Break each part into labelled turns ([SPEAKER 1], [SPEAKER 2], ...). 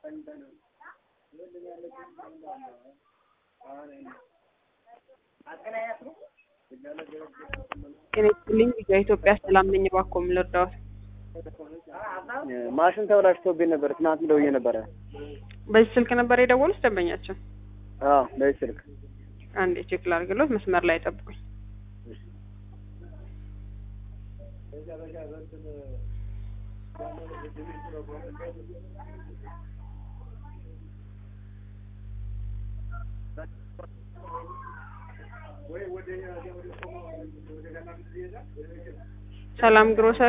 [SPEAKER 1] ከነጥልኝ የኢትዮጵያ ሰላም ነኝ ባኮም ልርዳው
[SPEAKER 2] ማሽን ተበላሽቶብኝ ነበር ትናንት ደውዬ ነበር
[SPEAKER 1] በዚህ ስልክ ነበር የደወሉት ደንበኛችን
[SPEAKER 2] በዚህ ስልክ
[SPEAKER 1] አንዴ ቼክ ላድርግሎት መስመር ላይ ጠብቁኝ ሰላም ግሮሰሪ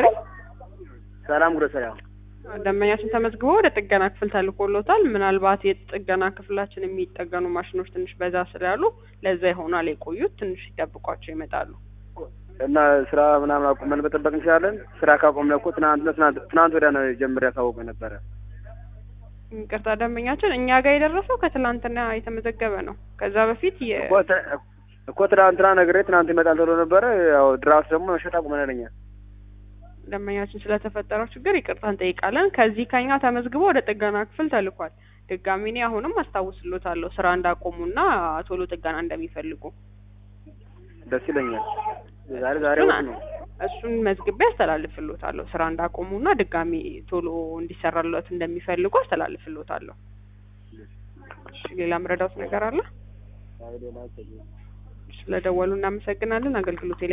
[SPEAKER 1] ደንበኛችን ተመዝግቦ ወደ ጥገና ክፍል ተልኮሎታል ምናልባት የጥገና ክፍላችን የሚጠገኑ ማሽኖች ትንሽ በዛ ስላሉ ለዛ ይሆናል የቆዩት ትንሽ ይጠብቋቸው ይመጣሉ
[SPEAKER 2] እና ስራ ምናምን አቁመን መጠበቅ እንችላለን ስራ ካቆምነው እኮ ትናንት ወዲያ ነው ጀምሬ ያሳወቀ ነበር
[SPEAKER 1] ይቅርታ ደንበኛችን እኛ ጋር የደረሰው ከትላንትና የተመዘገበ ነው ከዛ በፊት
[SPEAKER 2] እኮ ትናንትና ነግሬ ትናንት ይመጣል ተብሎ ነበር ያው ድራስ ደግሞ መሸጥ አቁመናል
[SPEAKER 1] ደንበኛችን ስለተፈጠረው ችግር ይቅርታ እንጠይቃለን ከዚህ ከኛ ተመዝግቦ ወደ ጥገና ክፍል ተልኳል ድጋሚ እኔ አሁንም አስታውስልዎታለሁ ስራ እንዳቆሙና ቶሎ ጥገና እንደሚፈልጉ
[SPEAKER 2] ደስ ይለኛል ዛሬ ነው
[SPEAKER 1] እሱን መዝግቤ አስተላልፍልዎታለሁ ስራ እንዳቆሙና ድጋሚ ቶሎ እንዲሰራልዎት እንደሚፈልጉ አስተላልፍልዎታለሁ ሌላ ምረዳውት ነገር አለ ስለደወሉ እናመሰግናለን አገልግሎት